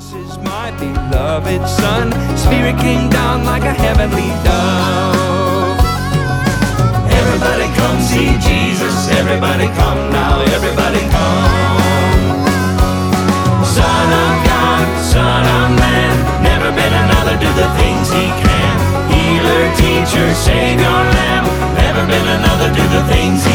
This is my beloved Son. Spirit came down like a heavenly dove. Everybody come see Jesus. Everybody come now. Everybody come. Son of God, Son of Man. Never been another do the things He can. Healer, teacher, Savior, Lamb. Never been another do the things He